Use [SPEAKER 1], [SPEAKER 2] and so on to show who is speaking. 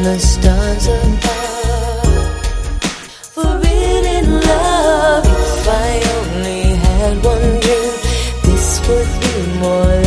[SPEAKER 1] the stars above. Forbidden love, if I only had one dream, this would be more